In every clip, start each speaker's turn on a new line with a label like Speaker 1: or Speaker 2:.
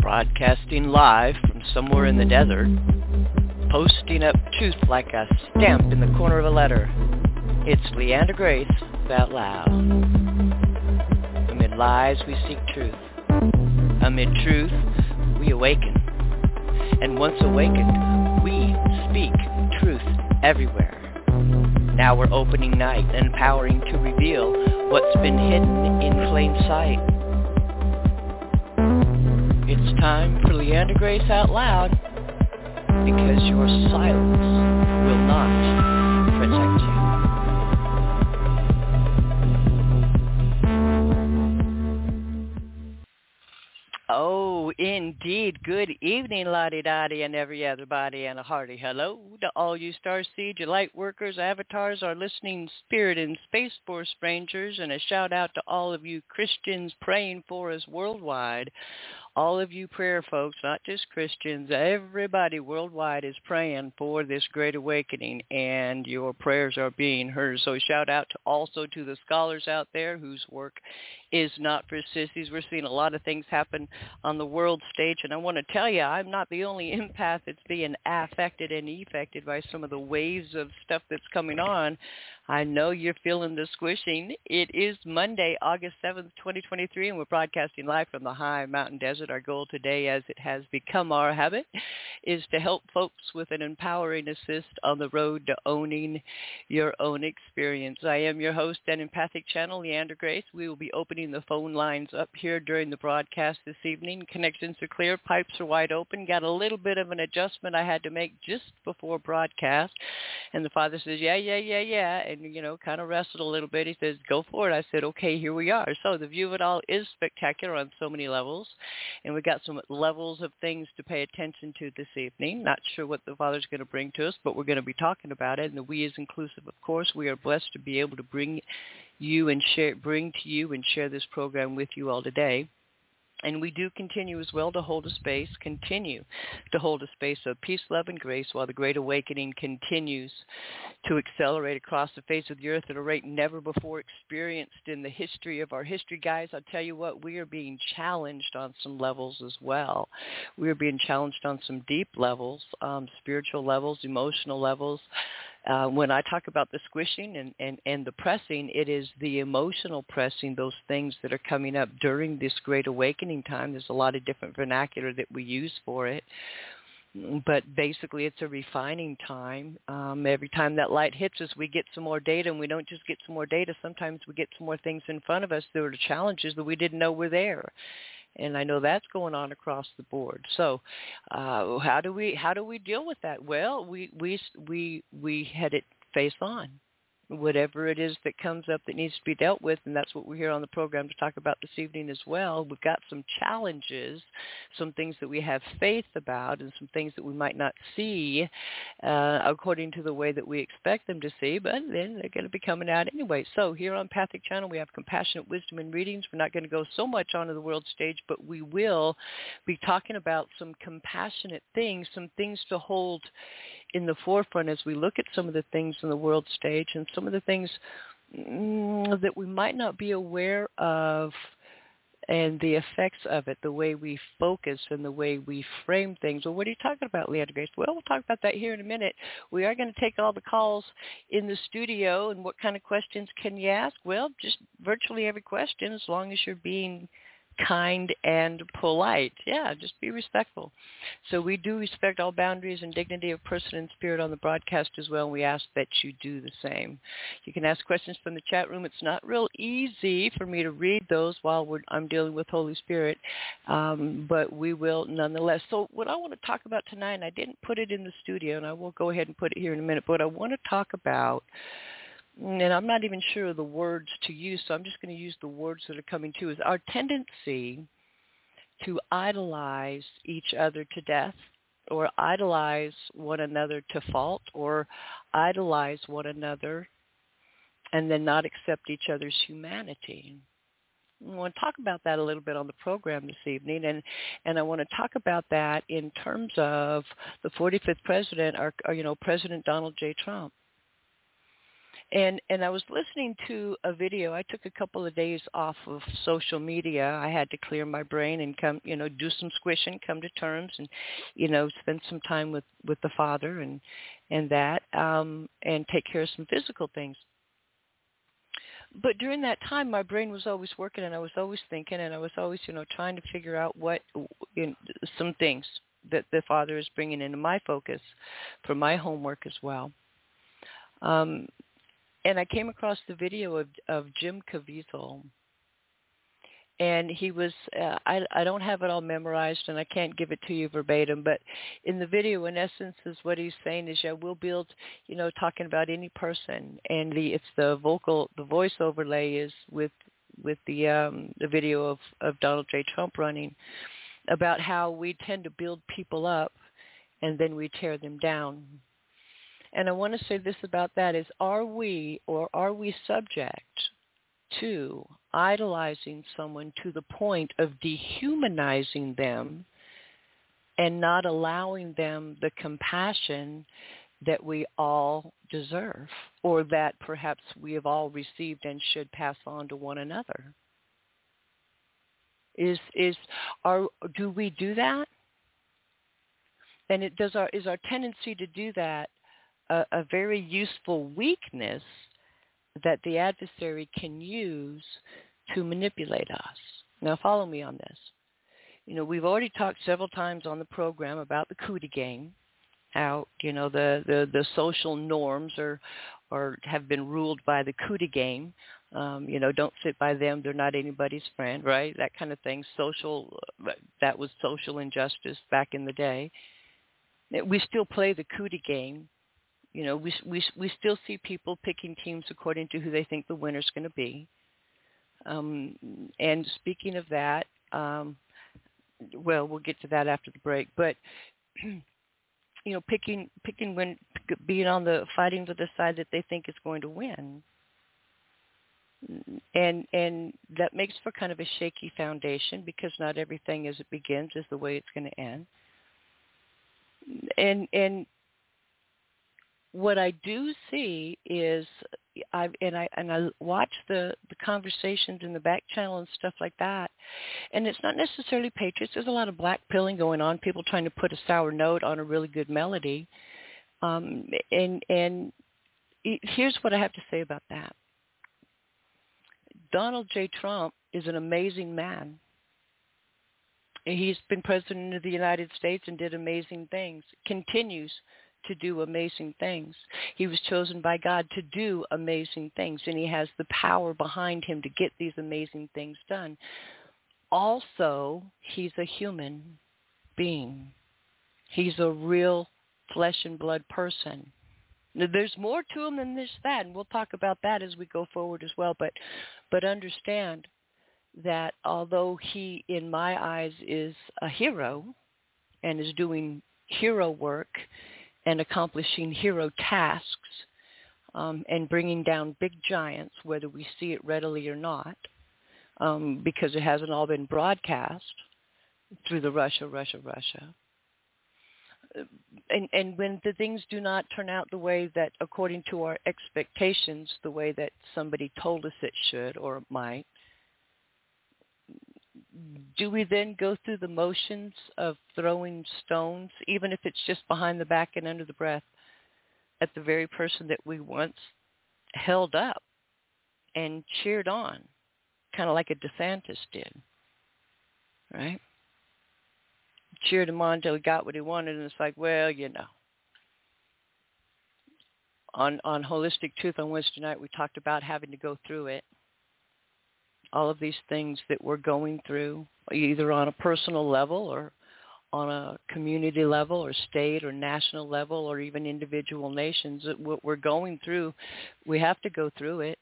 Speaker 1: broadcasting live from somewhere in the desert, posting up truth like a stamp in the corner of a letter. It's Leander Grace Out Loud. Amid lies we seek truth. Amid truth we awaken. And once awakened, we speak truth everywhere. Now we're opening night and empowering to reveal what's been hidden in plain sight. It's time for Leander Grace Out Loud, because your silence will not protect you. Oh, indeed. Good evening, Lottie-Dottie, and every other body, and a hearty hello to all you starseed, your light workers, avatars, our listening spirit and Space Force Rangers, and a shout out to all of you Christians praying for us worldwide. All of you prayer folks, not just Christians, everybody worldwide is praying for this great awakening, and your prayers are being heard. So shout out also to the scholars out there whose work is not for sissies. We're seeing a lot of things happen on the world stage, and I want to tell you, I'm not the only empath that's being affected and affected by some of the waves of stuff that's coming on. I know you're feeling the squishing. It is Monday, August 7th, 2023, and we're broadcasting live from the high mountain desert. Our goal today, as it has become our habit, is to help folks with an empowering assist on the road to owning your own experience. I am your host and empathic channel, Leander Grace. We will be opening the phone lines up here during the broadcast this evening. Connections are clear. Pipes are wide open. Got a little bit of an adjustment I had to make just before broadcast. And the father says, yeah. And, kind of wrestled a little bit. He says, go for it. I said, okay, here we are. So the view of it all is spectacular on so many levels. And we got some levels of things to pay attention to this evening. Not sure what the Father's going to bring to us, but we're going to be talking about it. And the we is inclusive, of course. We are blessed to be able to bring to you and share this program with you all today. And we do continue as well to continue to hold a space of peace, love, and grace while the Great Awakening continues to accelerate across the face of the earth at a rate never before experienced in the history of our history. Guys, I'll tell you what, we are being challenged on some levels as well. We are being challenged on some deep levels, spiritual levels, emotional levels. When I talk about the squishing and the pressing, it is the emotional pressing, those things that are coming up during this Great Awakening time. There's a lot of different vernacular that we use for it. But basically, it's a refining time. Every time that light hits us, we get some more data, and we don't just get some more data. Sometimes we get some more things in front of us that are challenges that we didn't know were there. And I know that's going on across the board. So, how do we deal with that? Well, we head it face on. Whatever it is that comes up that needs to be dealt with, and that's what we're here on the program to talk about this evening as well. We've got some challenges, some things that we have faith about, and some things that we might not see according to the way that we expect them to see, but then they're going to be coming out anyway. So here on Empathic Channel, we have compassionate wisdom and readings. We're not going to go so much onto the world stage, but we will be talking about some compassionate things, some things to hold in the forefront as we look at some of the things in the world stage and some of the things that we might not be aware of and the effects of it, the way we focus and the way we frame things. Well, what are you talking about, Leander Grace? Well, we'll talk about that here in a minute. We are going to take all the calls in the studio, and what kind of questions can you ask? Well, just virtually every question, as long as you're being kind and polite. Yeah, just be respectful. So we do respect all boundaries and dignity of person and spirit on the broadcast as well. We ask that you do the same. You can ask questions from the chat room. It's not real easy for me to read those while I'm dealing with Holy Spirit, but we will nonetheless. So what I want to talk about tonight, and I didn't put it in the studio, and I will go ahead and put it here in a minute, but I want to talk about, and I'm not even sure of the words to use, so I'm just going to use the words that are coming to us. Our tendency to idolize each other to death, or idolize one another to fault, or idolize one another and then not accept each other's humanity. I want to talk about that a little bit on the program this evening, and I want to talk about that in terms of the 45th president, President Donald J. Trump. And I was listening to a video. I took a couple of days off of social media. I had to clear my brain and come, do some squishing, come to terms, and, spend some time with the Father and that, and take care of some physical things. But during that time, my brain was always working, and I was always thinking, and I was always, trying to figure out some things that the Father is bringing into my focus for my homework as well. And I came across the video of Jim Caviezel, and he was, I don't have it all memorized, and I can't give it to you verbatim, but in the video, in essence, is what he's saying is, we'll build, talking about any person, and the voice overlay is with the video of Donald J. Trump running, about how we tend to build people up, and then we tear them down. And I want to say this about that is, are we subject to idolizing someone to the point of dehumanizing them and not allowing them the compassion that we all deserve, or that perhaps we have all received and should pass on to one another? Do we do that? And is our tendency to do that a very useful weakness that the adversary can use to manipulate us? Now, follow me on this. We've already talked several times on the program about the cootie game, how, the social norms are have been ruled by the cootie game. Don't sit by them, they're not anybody's friend, right? That kind of thing. That was social injustice back in the day. We still play the cootie game. We still see people picking teams according to who they think the winner's going to be. And speaking of that, we'll get to that after the break. But picking when being on the fighting for the side that they think is going to win, and that makes for kind of a shaky foundation, because not everything as it begins is the way it's going to end. And what I do see is, I watch the conversations in the back channel and stuff like that, and it's not necessarily patriots. There's a lot of black pilling going on, people trying to put a sour note on a really good melody, and here's what I have to say about that. Donald J. Trump is an amazing man. He's been president of the United States and did amazing things, continues to do amazing things. He was chosen by God to do amazing things, and he has the power behind him to get these amazing things done. Also, he's a human being. He's a real flesh and blood person. Now, there's more to him than this, that, and we'll talk about that as we go forward as well. But understand that although he, in my eyes, is a hero and is doing hero work and accomplishing hero tasks, and bringing down big giants, whether we see it readily or not, because it hasn't all been broadcast through the Russia. And when the things do not turn out the way that, according to our expectations, the way that somebody told us it should or might, do we then go through the motions of throwing stones, even if it's just behind the back and under the breath, at the very person that we once held up and cheered on, kind of like a DeSantis did, right? Cheered him on until he got what he wanted, and it's like, well, On Holistic Truth on Wednesday night, we talked about having to go through it. All of these things that we're going through, either on a personal level or on a community level or state or national level or even individual nations, what we're going through, we have to go through it.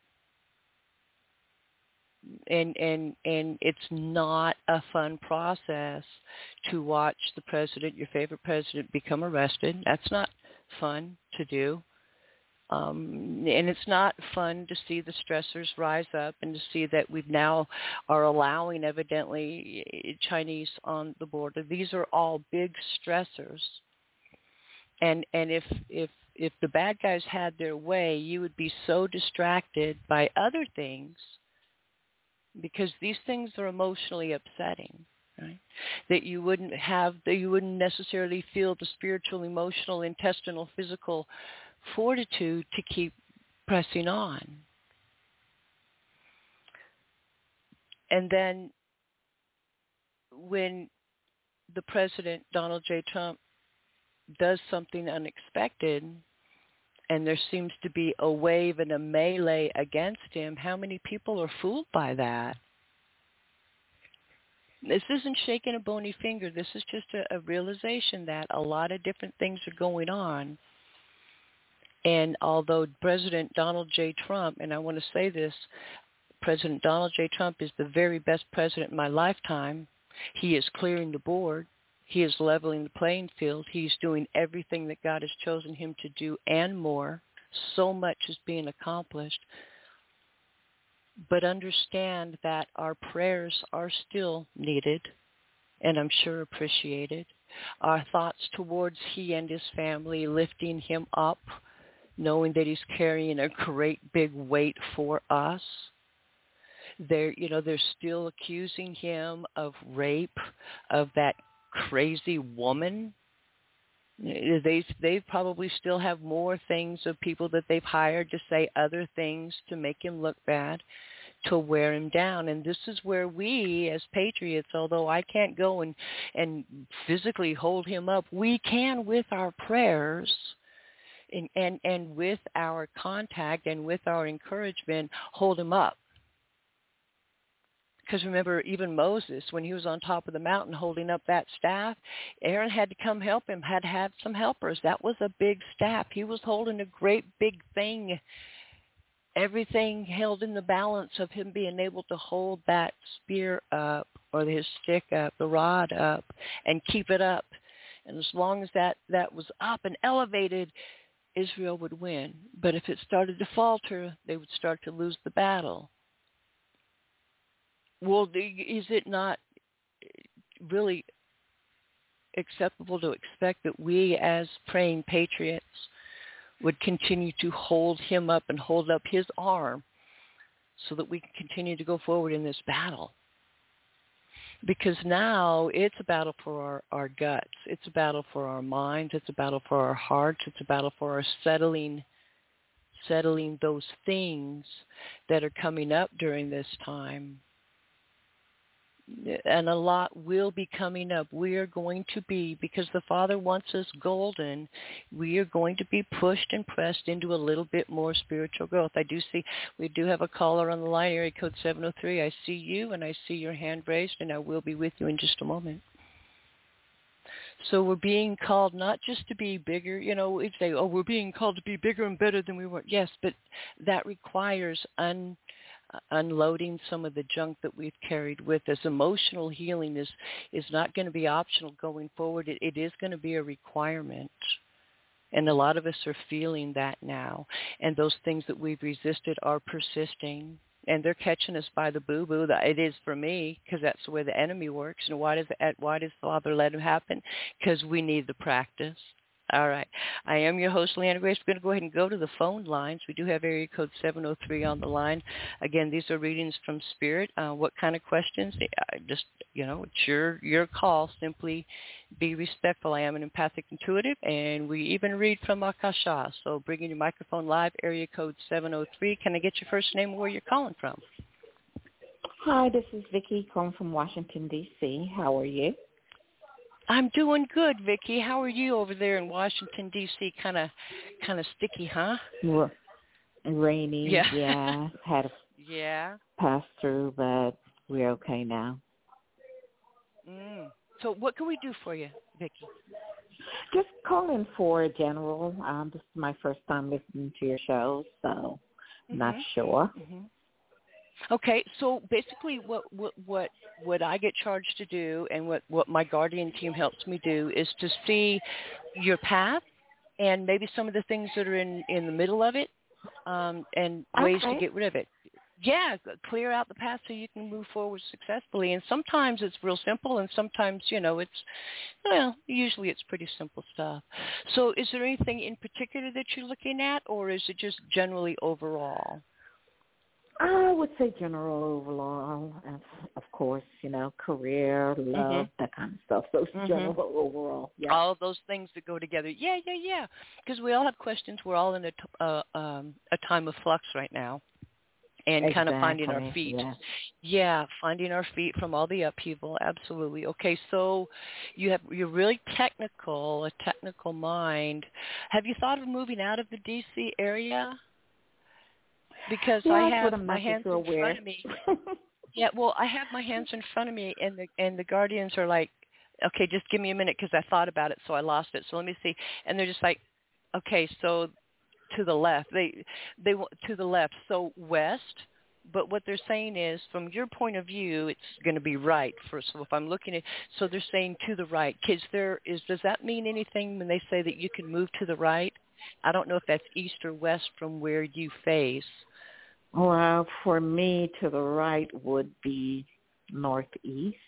Speaker 1: And it's not a fun process to watch the president, your favorite president, become arrested. That's not fun to do. And it's not fun to see the stressors rise up and to see that we've now are allowing, evidently, Chinese on the border. These are all big stressors. And if if the bad guys had their way, you would be so distracted by other things, because these things are emotionally upsetting, right? That you wouldn't necessarily feel the spiritual, emotional, intestinal, physical fortitude to keep pressing on. And then when the president, Donald J. Trump, does something unexpected, and there seems to be a wave and a melee against him, how many people are fooled by that? This isn't shaking a bony finger. This is just a realization that a lot of different things are going on. And although President Donald J. Trump, and I want to say this, President Donald J. Trump is the very best president in my lifetime. He is clearing the board. He is leveling the playing field. He's doing everything that God has chosen him to do and more. So much is being accomplished. But understand that our prayers are still needed, and I'm sure appreciated. Our thoughts towards he and his family, lifting him up, knowing that he's carrying a great big weight for us. They're still accusing him of rape of that crazy woman. They probably still have more things of people that they've hired to say other things to make him look bad, to wear him down. And this is where we as patriots, although I can't go and physically hold him up, we can with our prayers and with our contact and with our encouragement hold him up. Because remember, even Moses, when he was on top of the mountain holding up that staff, Aaron had to come help him, had to have some helpers. That was a big staff. He was holding a great big thing. Everything held in the balance of him being able to hold that spear up, or his stick up, the rod up, and keep it up. And as long as that was up and elevated, Israel would win. But if it started to falter, they would start to lose the battle. Well, is it not really acceptable to expect that we as praying patriots would continue to hold him up and hold up his arm so that we can continue to go forward in this battle? Because now it's a battle for our guts. It's a battle for our minds. It's a battle for our hearts. It's a battle for our settling those things that are coming up during this time. And a lot will be coming up. We are going to be, because the Father wants us golden, we are going to be pushed and pressed into a little bit more spiritual growth. I do see, we do have a caller on the line, area code 703. I see you, and I see your hand raised, and I will be with you in just a moment. So we're being called not just to be bigger. We say, we're being called to be bigger and better than we were. Yes, but that requires unloading some of the junk that we've carried with us. Emotional healing is not going to be optional going forward. It is going to be a requirement. And a lot of us are feeling that now. And those things that we've resisted are persisting. And they're catching us by the boo-boo. It is for me, because that's the way the enemy works. And why does the Father let it happen? Because we need the practice. All right. I am your host, Leanna Grace. We're going to go ahead and go to the phone lines. We do have area code 703 on the line. Again, these are readings from Spirit. What kind of questions? It's your call. Simply be respectful. I am an empathic intuitive, and we even read from Akasha. So bringing your microphone live, area code 703. Can I get your first name and where you're calling from?
Speaker 2: Hi, this is Vicki calling from Washington, D.C. How are you?
Speaker 1: I'm doing good, Vicki. How are you over there in Washington, D.C.? Kind of sticky, huh?
Speaker 2: Rainy, yeah. Had
Speaker 1: a
Speaker 2: pass through, but we're okay now.
Speaker 1: So what can we do for you, Vicki?
Speaker 2: Just calling for a general. This is my first time listening to your show, so not sure.
Speaker 1: Okay, so basically what I get charged to do, and what my guardian team helps me do, is to see your path and maybe some of the things that are in the middle of it, and ways to get rid of it. yeah, clear out the path so you can move forward successfully. And sometimes it's real simple, and sometimes, it's, well, usually it's pretty simple stuff. So is there anything in particular that you're looking at, or is it just generally overall?
Speaker 2: I would say general overall, and of course, career, love, that kind of stuff. So it's general overall. Yeah.
Speaker 1: All of those things that go together. Yeah. Because we all have questions. We're all in a time of flux right now. And kind of finding our feet. Yeah, finding our feet from all the upheaval. Absolutely. Okay, so you're really technical, a technical mind. Have you thought of moving out of the D.C. area? Because I have my hands in front of me. Yeah, well, I have my hands in front of me, and the Guardians are like, okay, just give me a minute because I thought about it, so I lost it. So let me see. And they're just like, okay, so to the left. They to the left, so west. But what they're saying is, from your point of view, it's going to be right. So if I'm looking at, so they're saying to the right. Does that mean anything when they say that you can move to the right? I don't know if that's east or west from where you face.
Speaker 2: Well, for me, to the right would be northeast.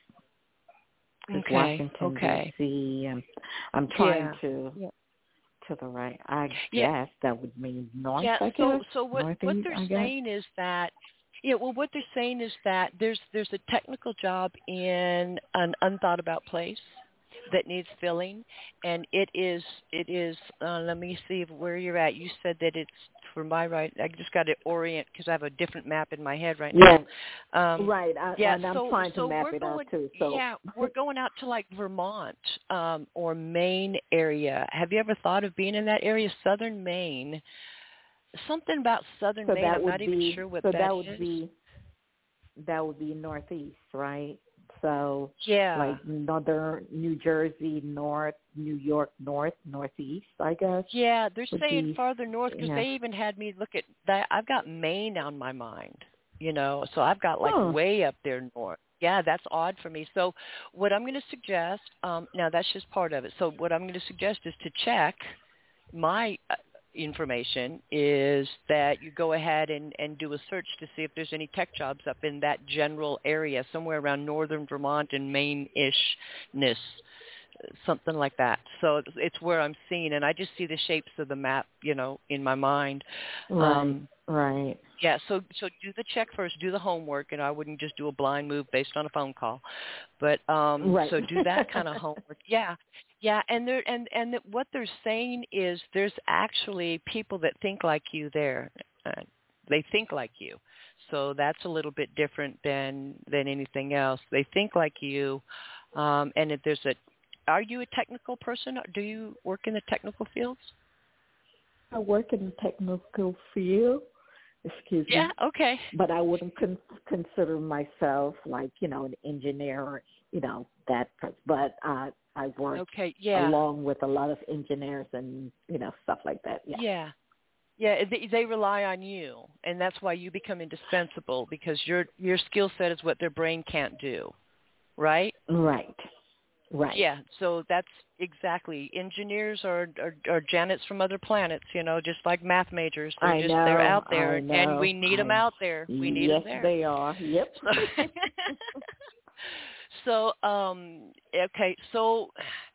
Speaker 1: Okay.
Speaker 2: Washington, D.C. I'm trying to the right. I guess that would mean north.
Speaker 1: Yeah.
Speaker 2: I guess.
Speaker 1: So what they're saying is that. Yeah, well, what they're saying is that there's a technical job in an unthought about place that needs filling, and it is. Let me see where you're at. You said that it's for my right. I just got to orient because I have a different map in my head right now.
Speaker 2: Right. And I'm trying to map it out too. So
Speaker 1: yeah, we're going out to like Vermont or Maine area. Have you ever thought of being in that area, southern Maine? Something about southern Maine. I'm not even sure what that is.
Speaker 2: That would be northeast, right? So
Speaker 1: like
Speaker 2: northern New Jersey, north, New York, northeast, I guess.
Speaker 1: Yeah, they're saying farther north because they even had me look at that. I've got Maine on my mind, so I've got like way up there north. Yeah, that's odd for me. So what I'm going to suggest, now that's just part of it. So what I'm going to suggest is to check my information is that you go ahead and do a search to see if there's any tech jobs up in that general area, somewhere around northern Vermont and Maine-ishness, something like that. So it's where I'm seeing, and I just see the shapes of the map, in my mind.
Speaker 2: Right.
Speaker 1: Yeah, so do the check first, do the homework, and I wouldn't just do a blind move based on a phone call. But so do that kind of homework. Yeah, and what they're saying is there's actually people that think like you there. They think like you. So that's a little bit different than anything else. They think like you, and if are you a technical person? Do you work in the technical fields?
Speaker 2: I work in the technical field. Excuse me.
Speaker 1: Yeah, okay.
Speaker 2: But I wouldn't consider myself like, an engineer, that person. But I work along with a lot of engineers and, stuff like that.
Speaker 1: Yeah. Yeah, they rely on you, and that's why you become indispensable because your skill set is what their brain can't do, right?
Speaker 2: Right.
Speaker 1: Yeah, so that's exactly. Engineers are Janets from other planets, just like math majors. They're out there, and we need them out there. We need them there.
Speaker 2: Yes, they are. Yep.
Speaker 1: So, okay, so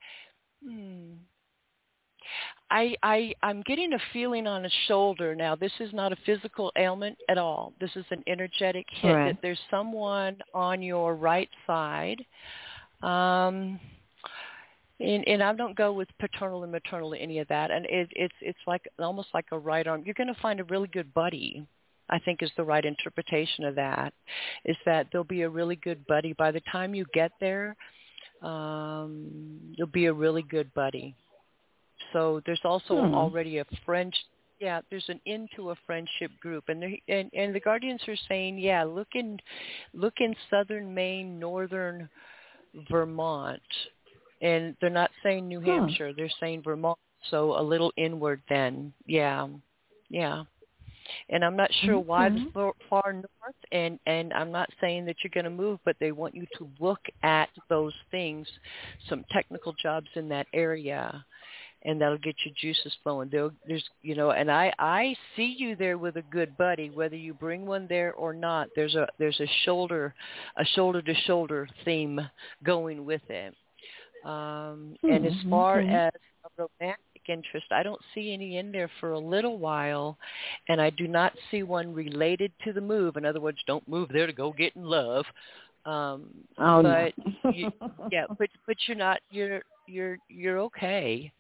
Speaker 1: I'm getting a feeling on a shoulder now. This is not a physical ailment at all. This is an energetic hit that there's someone on your right side. And I don't go with paternal and maternal or any of that. And it's like almost like a right arm. You're going to find a really good buddy, I think is the right interpretation of that, is that there'll be a really good buddy. By the time you get there, you'll be a really good buddy. So there's also already a friend. Yeah, there's an into a friendship group, and the Guardians are saying, look in southern Maine, northern Vermont, and they're not saying New Hampshire. They're saying Vermont. So a little inward then. Yeah. And I'm not sure why it's far north, and I'm not saying that you're going to move, but they want you to look at those things, some technical jobs in that area. and that'll get your juices flowing. There's, and I see you there with a good buddy, whether you bring one there or not. There's a shoulder to shoulder theme going with it. And as far as a romantic interest, I don't see any in there for a little while, and I do not see one related to the move. In other words, don't move there to go get in love. But
Speaker 2: no.
Speaker 1: but you're not. You're okay.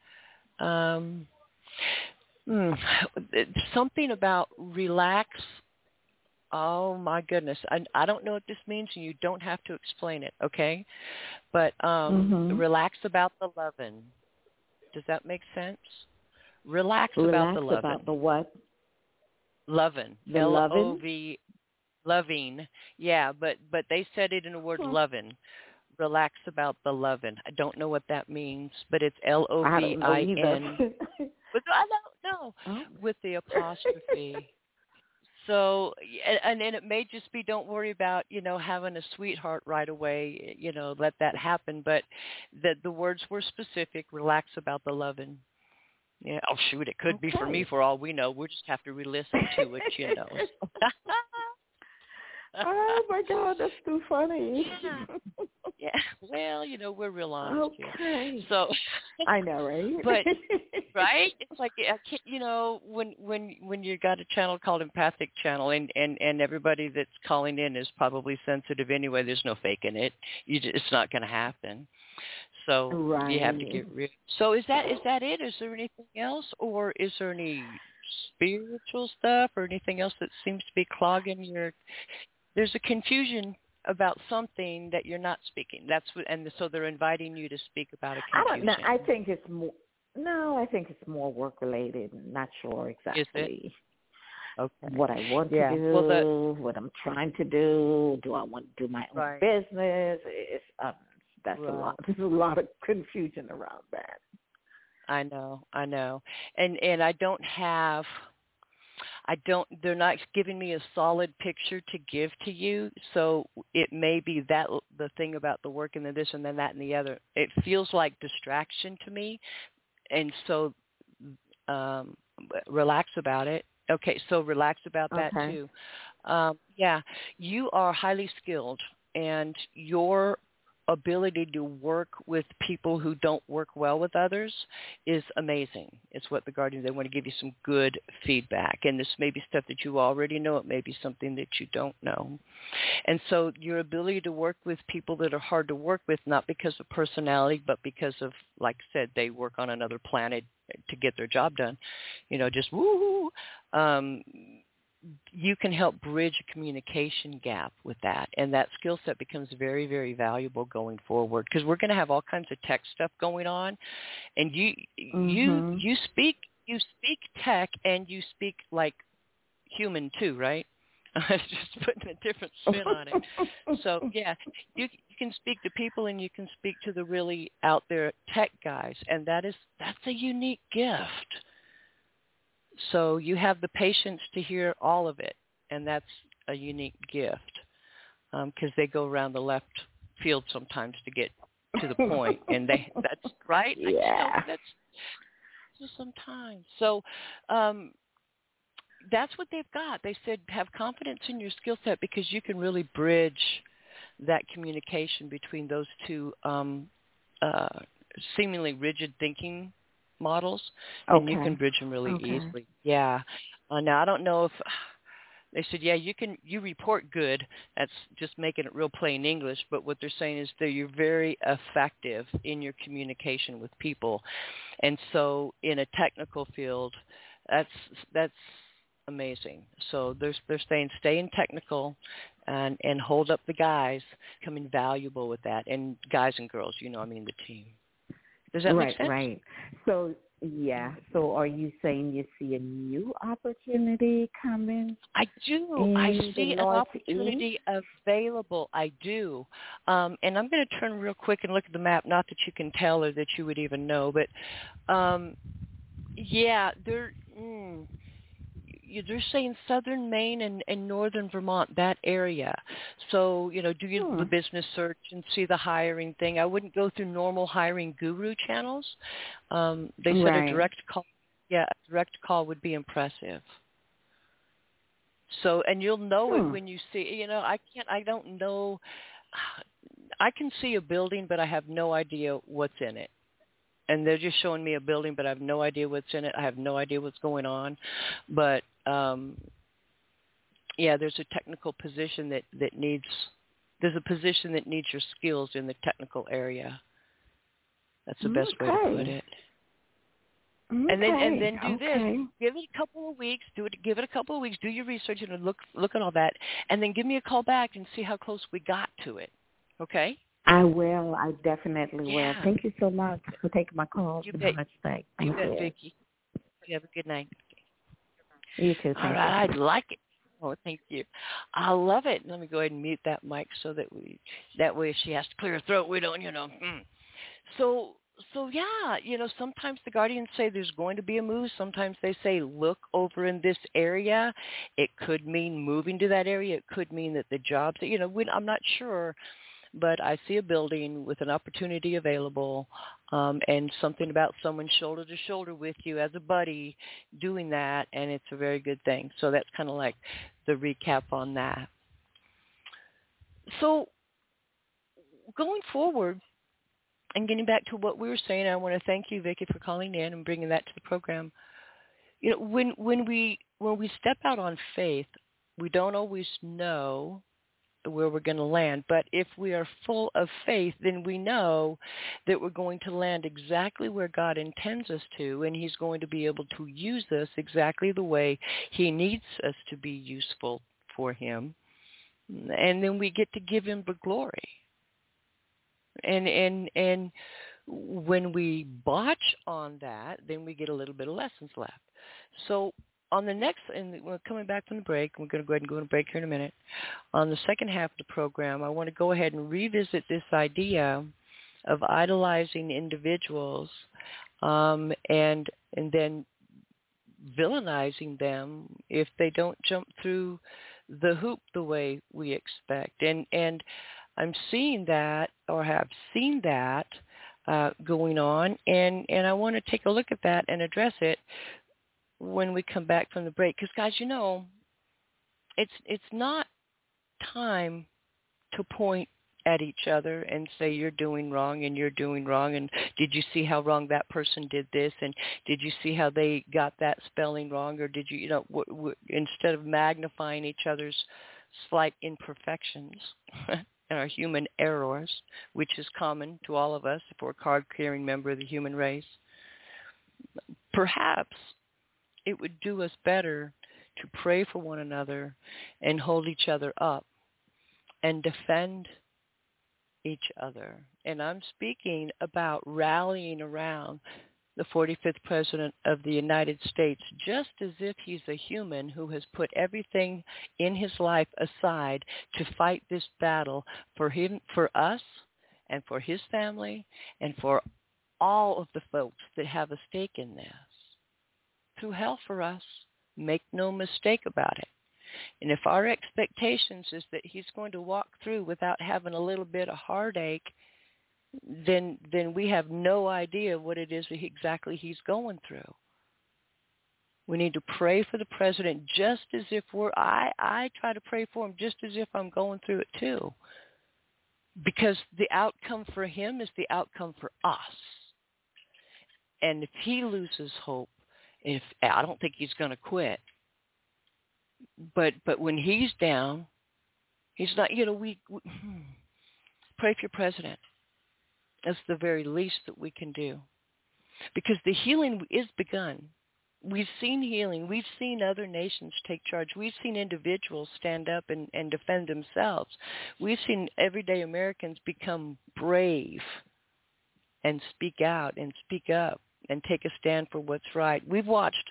Speaker 1: Something about relax. Oh my goodness. I don't know what this means, and you don't have to explain it, okay? But relax about the lovin'. Does that make sense? Relax about the lovin'.
Speaker 2: About the what?
Speaker 1: Lovin'.
Speaker 2: The
Speaker 1: L-O-V. Loving. Yeah, but they said it in the word lovin'. Relax about the lovin'. I don't know what that means, but it's L-O-V-I-N.
Speaker 2: I don't
Speaker 1: know. With the apostrophe. So, and it may just be, don't worry about, having a sweetheart right away, let that happen. But the words were specific, relax about the loving. Yeah. Oh, shoot, it could be for me for all we know. We'll just have to re-listen to it,
Speaker 2: Oh, my God, that's too funny.
Speaker 1: Yeah. Well, we're real honest here. So
Speaker 2: I know, right?
Speaker 1: But right? It's like when you got a channel called Empathic Channel, and everybody that's calling in is probably sensitive anyway. There's no faking it. It's not going to happen. So you have to get rid. So is that it? Is there anything else, or is there any spiritual stuff or anything else that seems to be clogging your? There's a confusion about something that you're not speaking. That's what, and so they're inviting you to speak about a confusion.
Speaker 2: I don't know. I think it's more. No, I think it's more work related. Not sure exactly.
Speaker 1: Is it? Okay.
Speaker 2: What I want to do, what I'm trying to do. Do I want to do my own business? That's a lot. There's a lot of confusion around that.
Speaker 1: I know, and I don't have. They're not giving me a solid picture to give to you. So it may be that the thing about the work and the this and then that and the other, it feels like distraction to me. And so, relax about it. Okay. So relax about that too. You are highly skilled, and your ability to work with people who don't work well with others is amazing. It's what the Guardian, they want to give you some good feedback. And this may be stuff that you already know. It may be something that you don't know. And so your ability to work with people that are hard to work with, not because of personality, but because of, like I said, they work on another planet to get their job done, just woo. You can help bridge a communication gap with that, and that skill set becomes very, very valuable going forward, because we're going to have all kinds of tech stuff going on, and you speak tech, and you speak like human too, right? Just putting a different spin on it. So yeah, you can speak to people, and you can speak to the really out there tech guys, and that's a unique gift. So you have the patience to hear all of it, and that's a unique gift, because they go around the left field sometimes to get to the point, and that's right.
Speaker 2: Yeah,
Speaker 1: that's just sometimes. So that's what they've got. They said have confidence in your skill set, because you can really bridge that communication between those two seemingly rigid thinking models, and you can bridge them really easily. Yeah. Now I don't know if they said, you report good. That's just making it real plain English. But what they're saying is that you're very effective in your communication with people, and so in a technical field, that's amazing. So they're saying stay in technical, and hold up the guys, becoming valuable with that, and guys and girls, the team. Does that make sense?
Speaker 2: Right. So, So are you saying you see a new opportunity coming?
Speaker 1: I do. I see an opportunity available. I do. And I'm going to turn real quick and look at the map, not that you can tell or that you would even know, but, they're saying southern Maine and northern Vermont, that area. So, do the business search and see the hiring thing. I wouldn't go through normal hiring guru channels. They said a direct call. Yeah, a direct call would be impressive. So, and you'll know it when you see, I don't know. I can see a building, but I have no idea what's in it. And they're just showing me a building, but I have no idea what's in it. I have no idea what's going on. But, there's a technical position there's a position that needs your skills in the technical area. That's the best way to put it. And then do this. Give it a couple of weeks. Give it a couple of weeks. Do your research and look at all that, and then give me a call back and see how close we got to it. Okay?
Speaker 2: I will. I definitely will. Thank you so much for taking my call.
Speaker 1: You bet, Vicki. You have a good night.
Speaker 2: You too.
Speaker 1: All right. I'd like it. Oh, thank you. I love it. Let me go ahead and mute that mic so that way if she has to clear her throat, we don't, So sometimes the guardians say there's going to be a move. Sometimes they say, look over in this area. It could mean moving to that area. It could mean that the jobs, I'm not sure. But I see a building with an opportunity available and something about someone shoulder to shoulder with you as a buddy doing that, and it's a very good thing. So that's kind of like the recap on that. So going forward and getting back to what we were saying, I want to thank you, Vicki, for calling in and bringing that to the program. When we step out on faith, we don't always know where we're going to land. But if we are full of faith, then we know that we're going to land exactly where God intends us to, and he's going to be able to use us exactly the way he needs us to be useful for him. And then we get to give him the glory. And when we botch on that, then we get a little bit of lessons left. So on the next, and we're coming back from the break, we're going to go ahead and go on a break here in a minute. On the second half of the program, I want to go ahead and revisit this idea of idolizing individuals and then villainizing them if they don't jump through the hoop the way we expect. And I'm seeing that, or have seen that going on, and I want to take a look at that and address it when we come back from the break. Because, guys, it's not time to point at each other and say you're doing wrong and you're doing wrong, and did you see how wrong that person did this, and did you see how they got that spelling wrong, or did you, instead of magnifying each other's slight imperfections and our human errors, which is common to all of us if we're a card-carrying member of the human race, perhaps it would do us better to pray for one another and hold each other up and defend each other. And I'm speaking about rallying around the 45th President of the United States, just as if he's a human who has put everything in his life aside to fight this battle for him, for us, and for his family, and for all of the folks that have a stake in this. Through hell for us. Make no mistake about it. And if our expectations is that he's going to walk through without having a little bit of heartache, then we have no idea what it is exactly he's going through. We need to pray for the president just as if I try to pray for him just as if I'm going through it too. Because the outcome for him is the outcome for us. And if he loses hope, I don't think he's going to quit. But when he's down, he's not, we pray for your president. That's the very least that we can do. Because the healing is begun. We've seen healing. We've seen other nations take charge. We've seen individuals stand up and defend themselves. We've seen everyday Americans become brave and speak out and speak up and take a stand for what's right. We've watched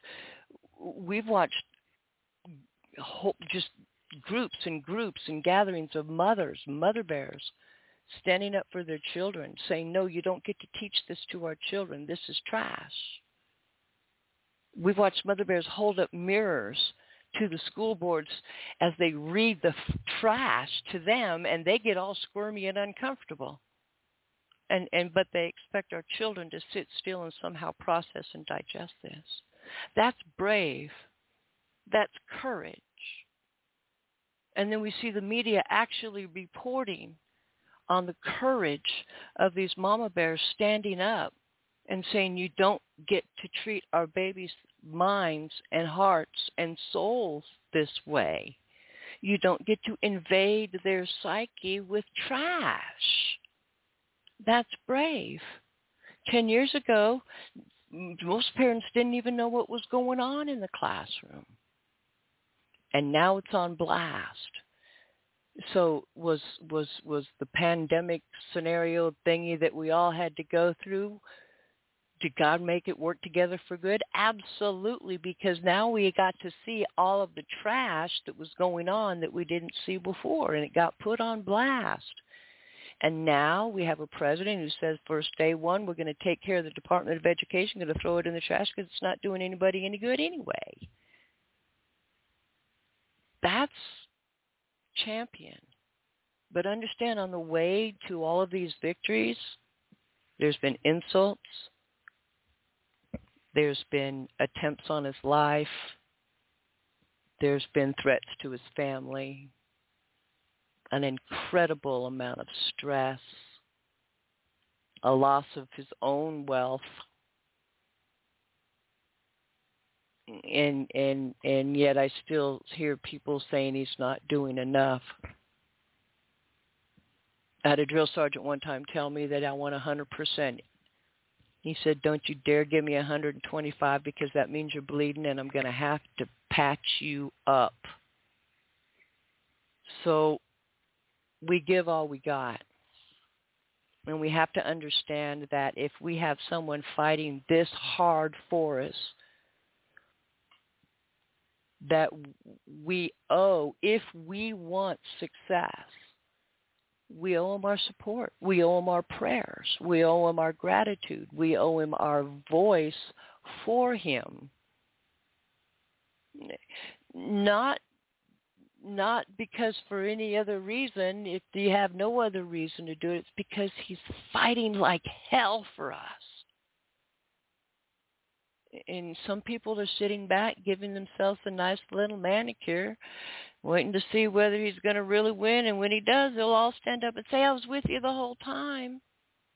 Speaker 1: just groups and gatherings of mother bears, standing up for their children, saying, no, you don't get to teach this to our children. This is trash. We've watched mother bears hold up mirrors to the school boards as they read the trash to them, and they get all squirmy and uncomfortable. But they expect our children to sit still and somehow process and digest this. That's brave. That's courage. And then we see the media actually reporting on the courage of these mama bears standing up and saying, you don't get to treat our babies' minds and hearts and souls this way. You don't get to invade their psyche with trash. That's brave. 10 years ago, most parents didn't even know what was going on in the classroom. And now it's on blast. So was the pandemic scenario thingy that we all had to go through, did God make it work together for good? Absolutely, because now we got to see all of the trash that was going on that we didn't see before, and it got put on blast. And now we have a president who says, first day one, we're going to take care of the Department of Education, going to throw it in the trash because it's not doing anybody any good anyway. That's champion. But understand, on the way to all of these victories, there's been insults. There's been attempts on his life. There's been threats to his family. An incredible amount of stress. A loss of his own wealth. And yet I still hear people saying he's not doing enough. I had a drill sergeant one time tell me that I want 100%. He said, don't you dare give me 125 because that means you're bleeding and I'm going to have to patch you up. So we give all we got. And we have to understand that if we have someone fighting this hard for us, that we owe, if we want success, we owe him our support. We owe him our prayers. We owe him our gratitude. We owe him our voice for him. Not because for any other reason. If you have no other reason to do it, it's because he's fighting like hell for us. And some people are sitting back, giving themselves a nice little manicure, waiting to see whether he's going to really win. And when he does, they'll all stand up and say, I was with you the whole time.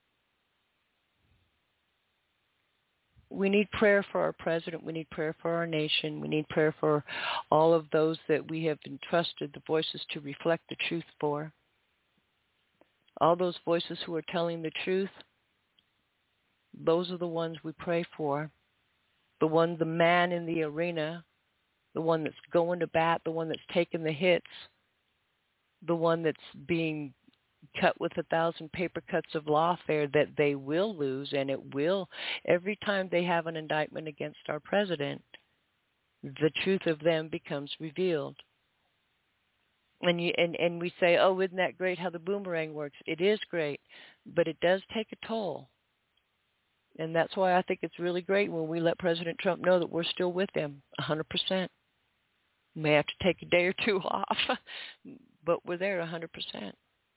Speaker 1: We need prayer for our president. We need prayer for our nation. We need prayer for all of those that we have entrusted the voices to reflect the truth for. All those voices who are telling the truth, those are the ones we pray for. The man in the arena, the one that's going to bat, the one that's taking the hits, the one that's being cut with 1,000 paper cuts of lawfare that they will lose, and it will. Every time they have an indictment against our president, the truth of them becomes revealed. And we say, oh, isn't that great how the boomerang works? It is great, but it does take a toll. And that's why I think it's really great when we let President Trump know that we're still with him 100%. We may have to take a day or two off, but we're there 100%.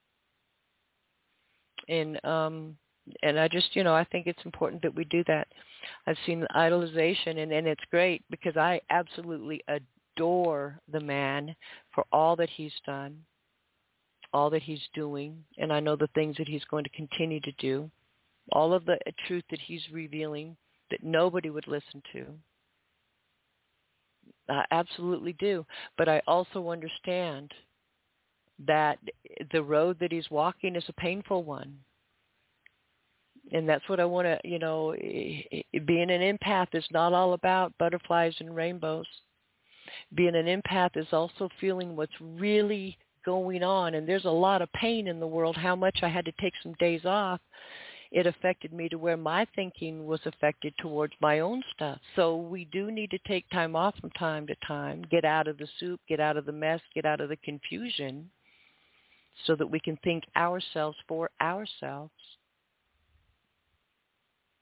Speaker 1: And I just, I think it's important that we do that. I've seen the idolization, and it's great because I absolutely adore the man for all that he's done, all that he's doing, and I know the things that he's going to continue to do, all of the truth that he's revealing that nobody would listen to. I absolutely do. But I also understand that the road that he's walking is a painful one. And that's what I want to, being an empath is not all about butterflies and rainbows. Being an empath is also feeling what's really going on. And there's a lot of pain in the world. How much I had to take some days off, it affected me to where my thinking was affected towards my own stuff. So we do need to take time off from time to time, get out of the soup, get out of the mess, get out of the confusion, so that we can think ourselves for ourselves.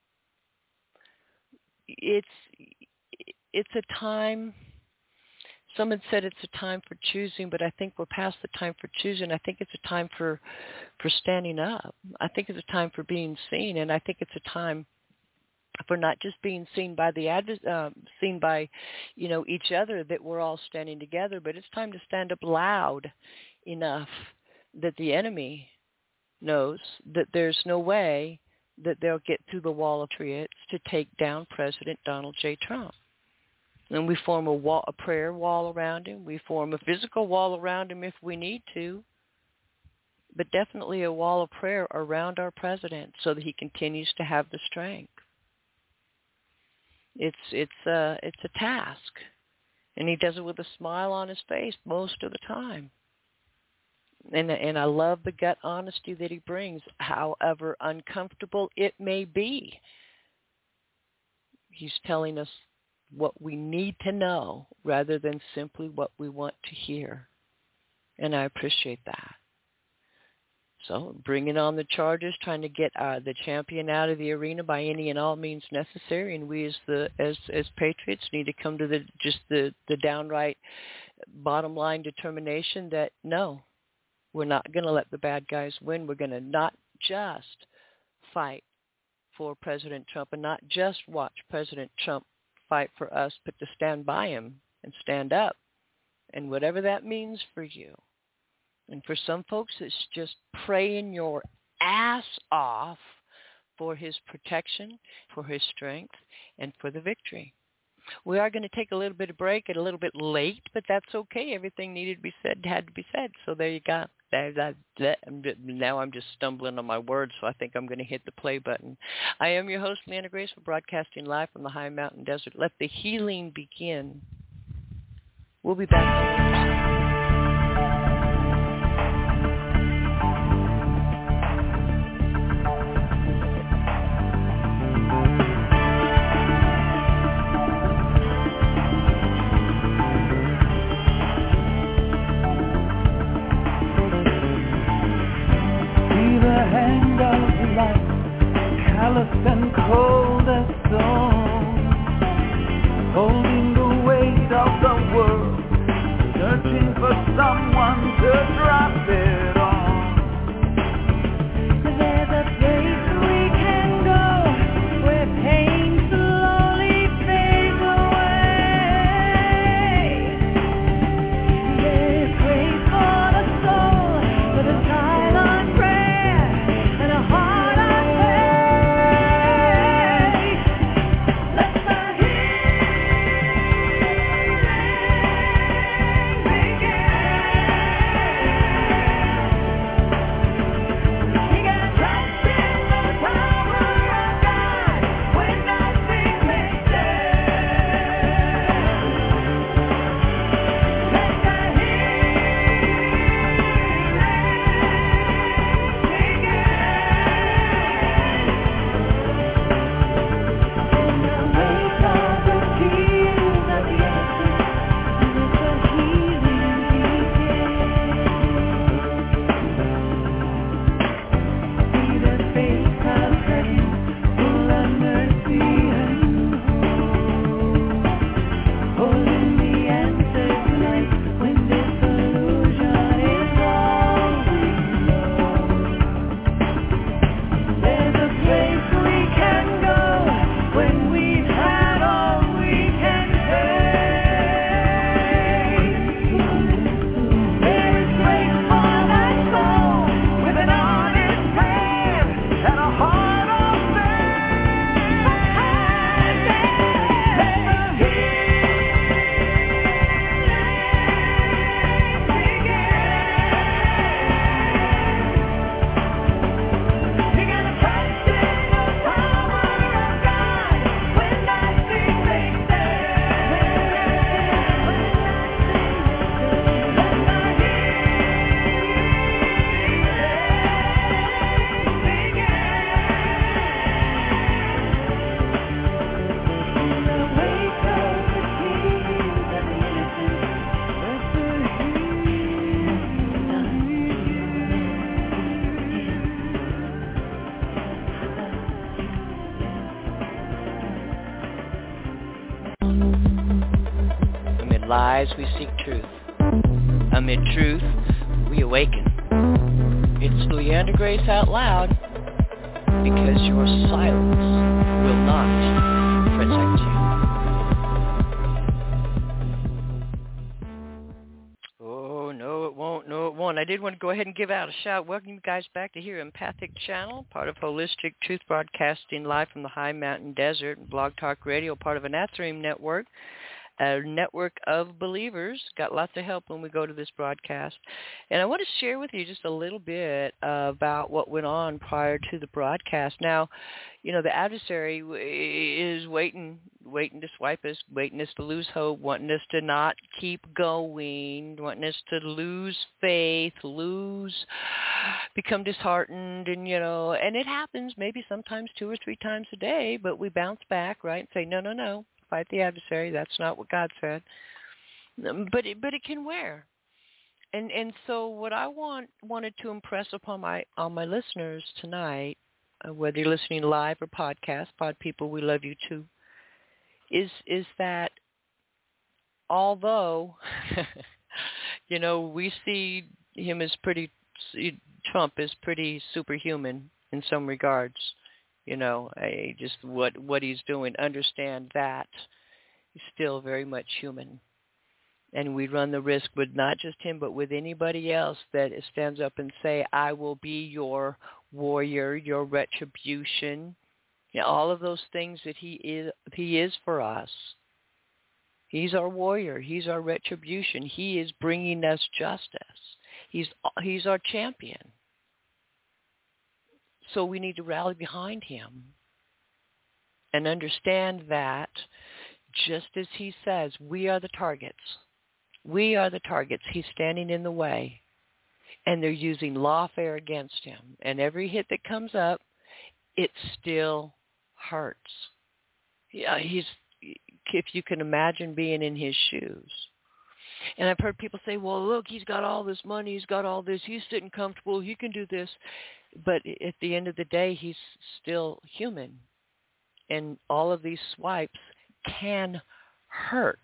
Speaker 1: It's a time, Someone said it's a time for choosing, but I think we're past the time for choosing. I think it's a time for standing up. I think it's a time for being seen, and I think it's a time for not just being seen by seen by, each other, that we're all standing together, but it's time to stand up loud enough that the enemy knows that there's no way that they'll get through the wall of patriots to take down President Donald J. Trump. And we form a prayer wall around him. We form a physical wall around him if we need to, but definitely a wall of prayer around our president so that he continues to have the strength. It's a task, and he does it with a smile on his face most of the time. And I love the gut honesty that he brings, however uncomfortable it may be. He's telling us what we need to know rather than simply what we want to hear. And I appreciate that. So bringing on the charges, trying to get the champion out of the arena by any and all means necessary. And we as patriots need to come to the downright bottom line determination that no, we're not going to let the bad guys win. We're going to not just fight for President Trump and not just watch President Trump fight for us, but to stand by him and stand up, and whatever that means for you. And for some folks, it's just praying your ass off for his protection, for his strength, and for the victory. We are going to take a little bit of break, a little bit late, but that's okay. Everything needed to be said had to be said. So there you go. Now I'm just stumbling on my words, so I think I'm going to hit the play button. I am your host, Leanna Grace. We're broadcasting live from the high mountain desert. Let the healing begin. We'll be back.
Speaker 3: Callous and cold as stone, holding the weight of the world, searching for someone to drop it on. There's a place we can go where pain slowly fades away. There's grace for the soul, for the silent prayer, and a heart on fire.
Speaker 1: lies we seek truth. Amid truth, we awaken. It's Leander Grace Out Loud, because your silence will not protect you. Oh, no, it won't. No, it won't. I did want to go ahead and give out a shout. Welcome you guys back to Here Empathic Channel, part of Holistic Truth Broadcasting live from the High Mountain Desert, and Blog Talk Radio, part of an Atherim network. A network of believers. Got lots of help when we go to this broadcast. And I want to share with you just a little bit about what went on prior to the broadcast. Now, you know, the adversary is waiting to swipe us, waiting us to lose hope, wanting us to not keep going, wanting us to lose faith, become disheartened, and, you know, and it happens maybe sometimes 2 or 3 times a day, but we bounce back, right, and say, no. Fight the adversary. That's not what God said. But it can wear. And so what I wanted to impress upon my listeners tonight, whether you're listening live or podcast, pod people, we love you too, is that although you know, we see him as Trump is pretty superhuman in some regards. You know, just what he's doing, understand that he's still very much human. And we run the risk with not just him, but with anybody else that stands up and say, I will be your warrior, your retribution, you know, all of those things that he is for us. He's our warrior. He's our retribution. He is bringing us justice. He's our champion. So we need to rally behind him and understand that, just as he says, we are the targets. We are the targets. He's standing in the way. And they're using lawfare against him. And every hit that comes up, it still hurts. Yeah, if you can imagine being in his shoes. And I've heard people say, well, look, he's got all this money, he's got all this, he's sitting comfortable, he can do this. But at the end of the day, he's still human. And all of these swipes can hurt.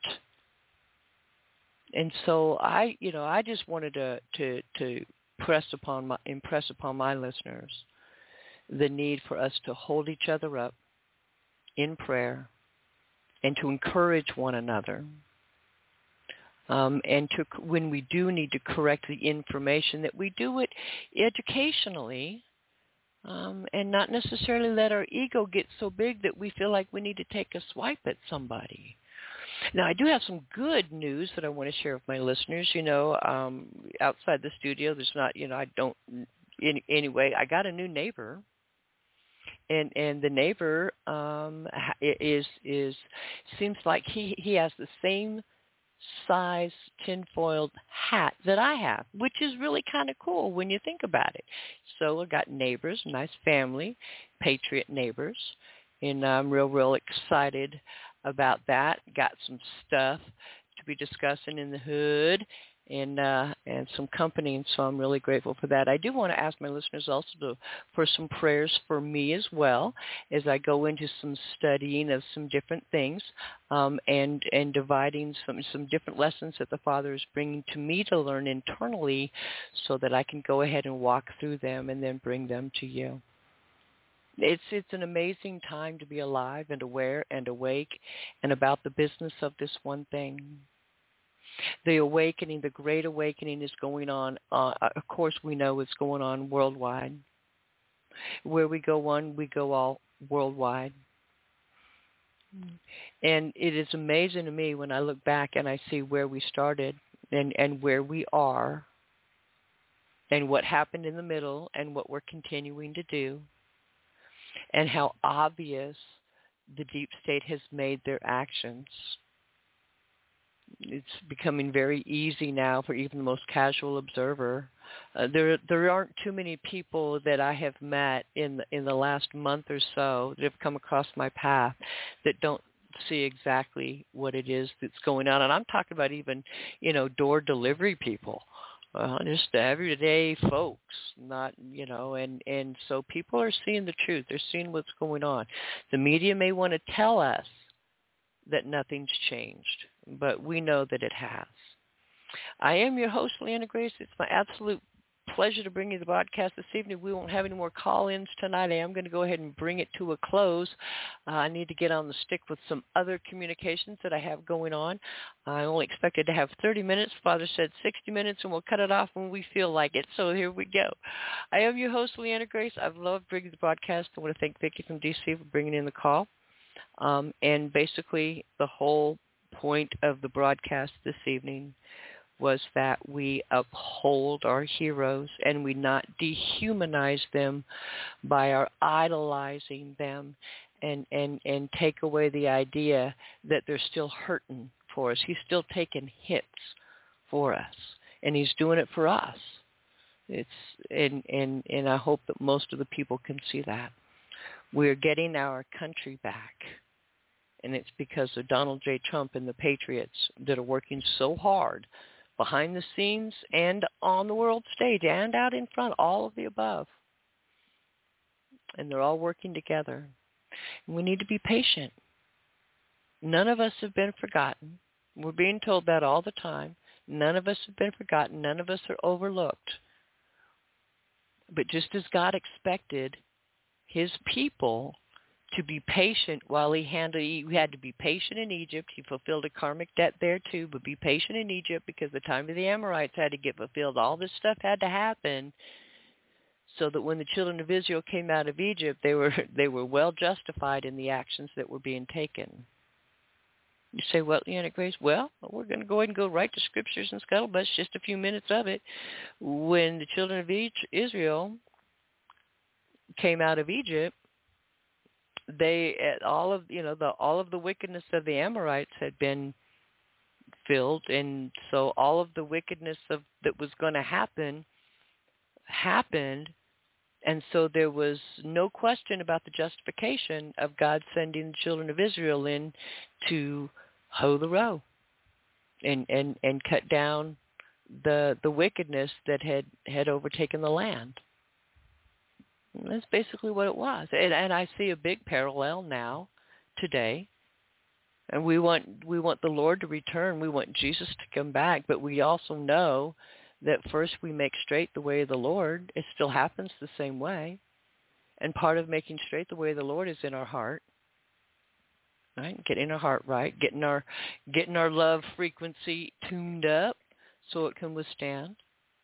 Speaker 1: And so I just wanted to impress upon my listeners the need for us to hold each other up in prayer and to encourage one another. And when we do need to correct the information, that we do it educationally, and not necessarily let our ego get so big that we feel like we need to take a swipe at somebody. Now, I do have some good news that I want to share with my listeners. You know, outside the studio, there's not, you know, anyway, I got a new neighbor. And the neighbor seems like he has the same size tinfoiled hat that I have, which is really kind of cool when you think about it. So I got neighbors, nice family, patriot neighbors, and I'm real excited about that. Got some stuff to be discussing in the hood, and some company, and so I'm really grateful for that. I do want to ask my listeners also for some prayers for me as well as I go into some studying of some different things, and dividing some different lessons that the Father is bringing to me to learn internally, so that I can go ahead and walk through them and then bring them to you. It's an amazing time to be alive and aware and awake and about the business of this one thing. The awakening, the great awakening is going on. Of course, we know it's going on worldwide. Where we go one, we go all worldwide. And it is amazing to me when I look back and I see where we started and where we are and what happened in the middle and what we're continuing to do and how obvious the deep state has made their actions. It's becoming very easy now for even the most casual observer. There aren't too many people that I have met in the last month or so that have come across my path that don't see exactly what it is that's going on. And I'm talking about even, you know, door delivery people, just everyday folks, not, you know, and so people are seeing the truth. They're seeing what's going on. The media may want to tell us that nothing's changed. but we know that it has. I am your host, Leanna Grace. It's my absolute pleasure to bring you the broadcast this evening. We won't have any more call-ins tonight. I am going to go ahead and bring it to a close. I need to get on the stick with some other communications that I have going on. I only expected to have 30 minutes. Father said 60 minutes, and we'll cut it off when we feel like it. So here we go. I am your host, Leanna Grace. I've loved bringing the broadcast. I want to thank Vicki from D.C. for bringing in the call. And basically the whole point of the broadcast this evening was that we uphold our heroes and we not dehumanize them by our idolizing them and take away the idea that they're still hurting for us. He's still taking hits for us, and he's doing it for us. And I hope that most of the people can see that. We're getting our country back, and it's because of Donald J. Trump and the Patriots that are working so hard behind the scenes and on the world stage and out in front, all of the above. And they're all working together. And we need to be patient. None of us have been forgotten. We're being told that all the time. None of us have been forgotten. None of us are overlooked. But just as God expected his people to be patient while he had to be patient in Egypt. He fulfilled a karmic debt there too, but be patient in Egypt because the time of the Amorites had to get fulfilled. All this stuff had to happen so that when the children of Israel came out of Egypt, they were well justified in the actions that were being taken. You say, well, Leanna Grace, well, we're going to go ahead and go right to scriptures and scuttlebutts, just a few minutes of it. When the children of Israel came out of Egypt, all of the wickedness of the Amorites had been filled, and so all of the wickedness that was going to happen happened, and so there was no question about the justification of God sending the children of Israel in to hoe the row and cut down the wickedness that had overtaken the land. That's basically what it was. And I see a big parallel now, today. And we want the Lord to return. We want Jesus to come back. But we also know that first we make straight the way of the Lord. It still happens the same way. And part of making straight the way of the Lord is in our heart. Right? Getting our heart right. Getting our love frequency tuned up so it can withstand.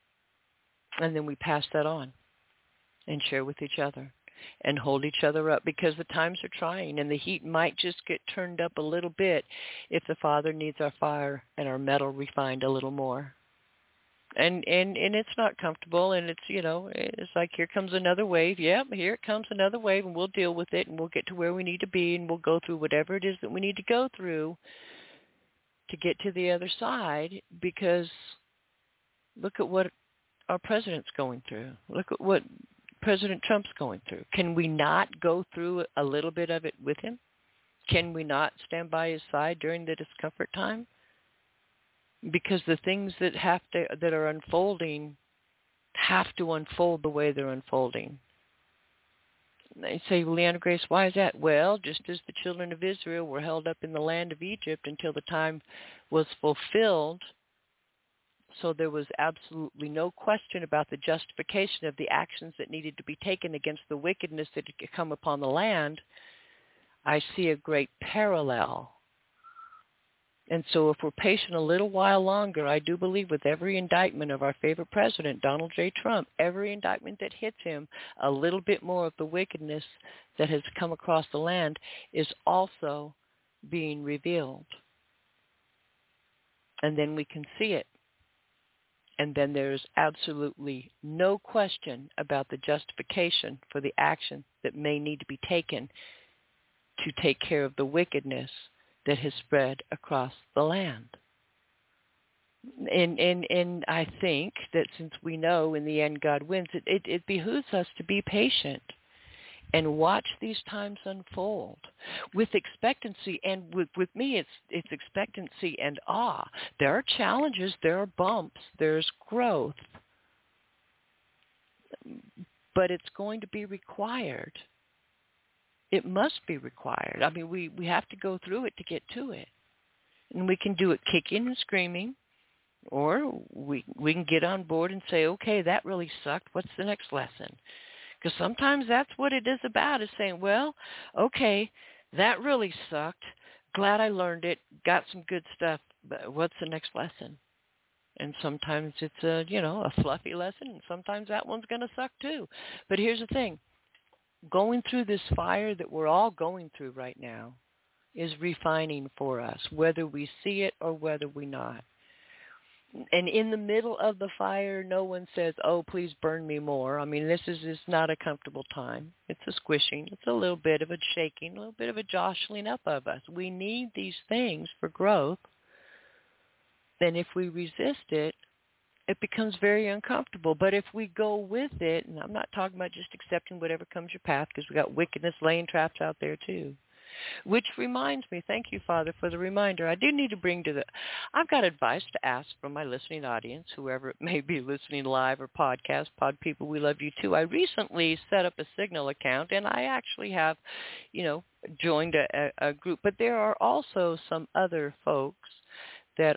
Speaker 1: And then we pass that on. And share with each other and hold each other up, because the times are trying and the heat might just get turned up a little bit if the Father needs our fire and our metal refined a little more. And it's not comfortable, and it's like, here comes another wave. Yep, here it comes another wave, and we'll deal with it, and we'll get to where we need to be, and we'll go through whatever it is that we need to go through to get to the other side, because look at what our president's going through. Look at what President Trump's going through. Can we not go through a little bit of it with him? Can we not stand by his side during the discomfort time? Because the things that are unfolding have to unfold the way they're unfolding. They say, well, Leanna Grace, why is that? Well, just as the children of Israel were held up in the land of Egypt until the time was fulfilled, so there was absolutely no question about the justification of the actions that needed to be taken against the wickedness that had come upon the land. I see a great parallel. And so if we're patient a little while longer, I do believe with every indictment of our favorite president, Donald J. Trump, every indictment that hits him, a little bit more of the wickedness that has come across the land is also being revealed. And then we can see it. And then there's absolutely no question about the justification for the action that may need to be taken to take care of the wickedness that has spread across the land. And I think that since we know in the end God wins, it behooves us to be patient and watch these times unfold with expectancy. And with me, it's expectancy and awe. There are challenges, there are bumps, there's growth, but it's going to be required. It must be required. I mean, we have to go through it to get to it. And we can do it kicking and screaming, or we can get on board and say, okay, that really sucked. What's the next lesson? Because sometimes that's what it is about, is saying, well, okay, that really sucked. Glad I learned it, got some good stuff, but what's the next lesson? And sometimes it's a fluffy lesson, and sometimes that one's going to suck too. But here's the thing. Going through this fire that we're all going through right now is refining for us, whether we see it or whether we not. And in the middle of the fire, no one says, oh, please burn me more. I mean, this is not a comfortable time. It's a squishing. It's a little bit of a shaking, a little bit of a jostling up of us. We need these things for growth. Then if we resist it, it becomes very uncomfortable. But if we go with it, and I'm not talking about just accepting whatever comes your path, because we got wickedness laying traps out there too. Which reminds me, thank you, Father, for the reminder. I do need to bring I've got advice to ask from my listening audience, whoever it may be listening live or podcast, pod people, we love you too. I recently set up a Signal account, and I actually have, joined a group. But there are also some other folks that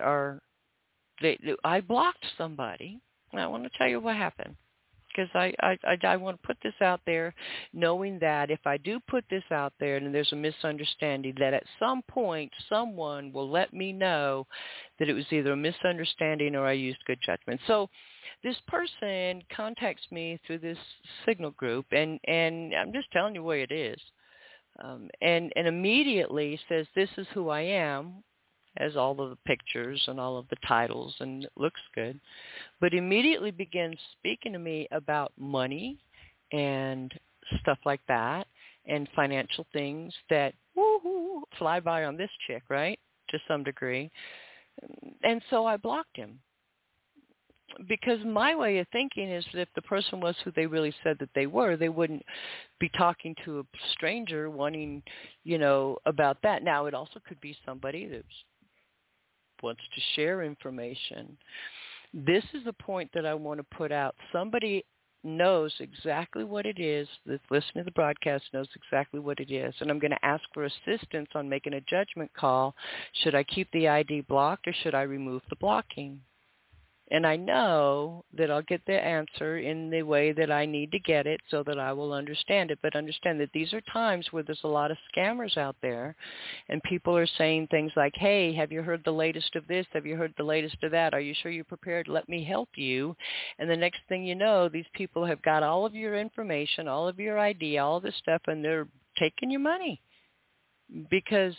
Speaker 1: I blocked somebody, and I want to tell you what happened. Because I want to put this out there, knowing that if I do put this out there and there's a misunderstanding, that at some point someone will let me know that it was either a misunderstanding or I used good judgment. So this person contacts me through this Signal group, and I'm just telling you where it is, and immediately says, this is who I am, as all of the pictures and all of the titles, and it looks good, but immediately begins speaking to me about money and stuff like that, and financial things that fly by on this chick, right, to some degree. And so I blocked him, because my way of thinking is that if the person was who they really said that they were, they wouldn't be talking to a stranger wanting, about that. Now, it also could be somebody that wants to share information. This is the point that I want to put out. Somebody knows exactly what it is, that's listening to the broadcast knows exactly what it is, and I'm going to ask for assistance on making a judgment call. Should I keep the ID blocked, or should I remove the blocking? And I know that I'll get the answer in the way that I need to get it so that I will understand it. But understand that these are times where there's a lot of scammers out there, and people are saying things like, hey, have you heard the latest of this? Have you heard the latest of that? Are you sure you're prepared? Let me help you. And the next thing you know, these people have got all of your information, all of your ID, all of this stuff, and they're taking your money because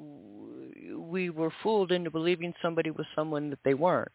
Speaker 1: we were fooled into believing somebody was someone that they weren't.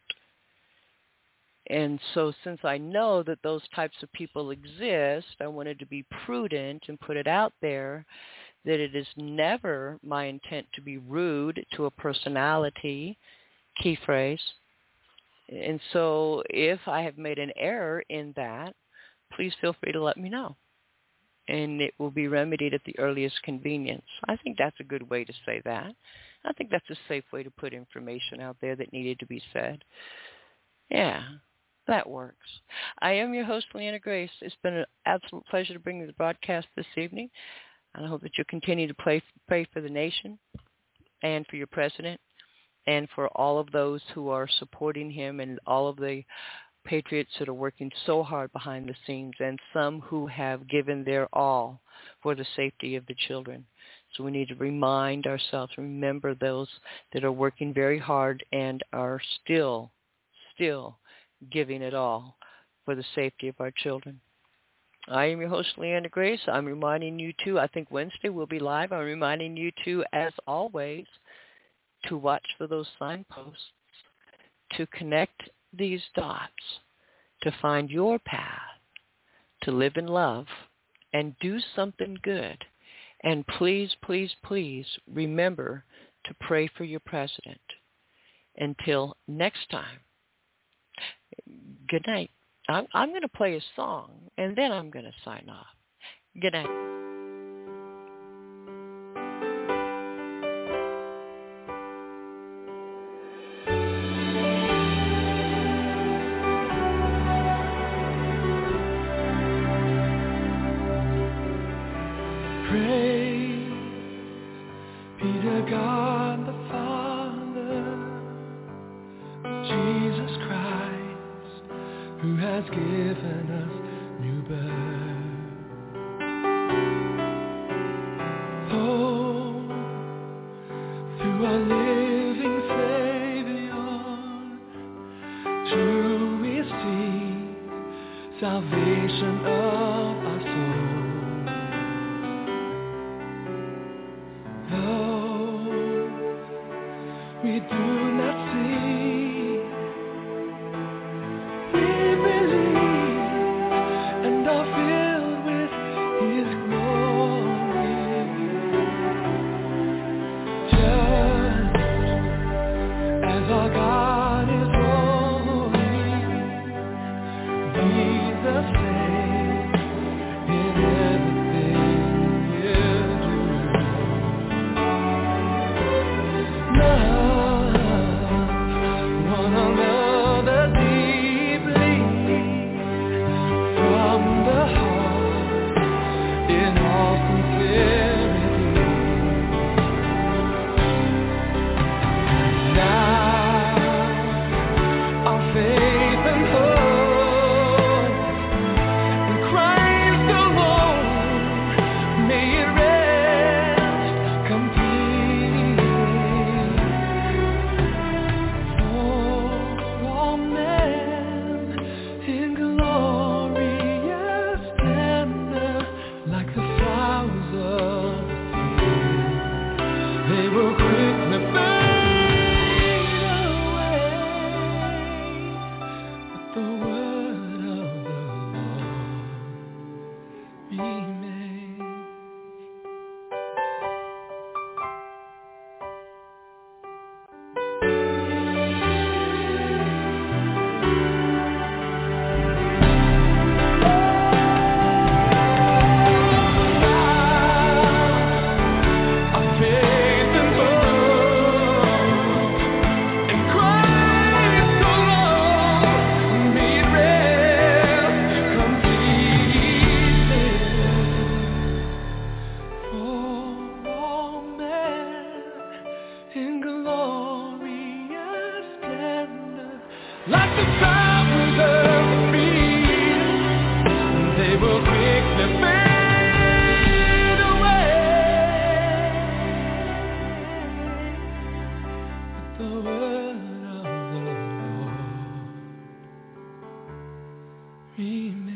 Speaker 1: And so since I know that those types of people exist, I wanted to be prudent and put it out there that it is never my intent to be rude to a personality, key phrase. And so if I have made an error in that, please feel free to let me know. And it will be remedied at the earliest convenience. I think that's a good way to say that. I think that's a safe way to put information out there that needed to be said. Yeah. That works. I am your host, Leanna Grace. It's been an absolute pleasure to bring you the broadcast this evening. I hope that you'll continue to pray for the nation and for your president and for all of those who are supporting him and all of the patriots that are working so hard behind the scenes, and some who have given their all for the safety of the children. So we need to remind ourselves, remember those that are working very hard and are still giving it all for the safety of our children. I am your host, Leanna Grace. I'm reminding you, too, I think Wednesday we'll be live. I'm reminding you, too, as always, to watch for those signposts, to connect these dots, to find your path, to live in love, and do something good. And please, please, please remember to pray for your president. Until next time, good night. I'm going to play a song, and then I'm going to sign off. Good night.
Speaker 3: Praise be to God the Father, has given us new birth. Oh, through our living Savior, true we see salvation of our soul. Though we do not see, we believe and are filled with His glory. Just as our God is holy, be the same in everything you do. Love one another deeply from the heart in all sincerity. Now our faith and hope in Christ alone, may it rest completely. For all men in glorious splendor, like the flowers of the field, they will quickly fade away, but the word of the Lord remains. Our faith and hope in Christ alone, may it rest completely. For all men in glorious splendor, like the flowers of the field, they will quickly fade away, but the word of the Lord remains.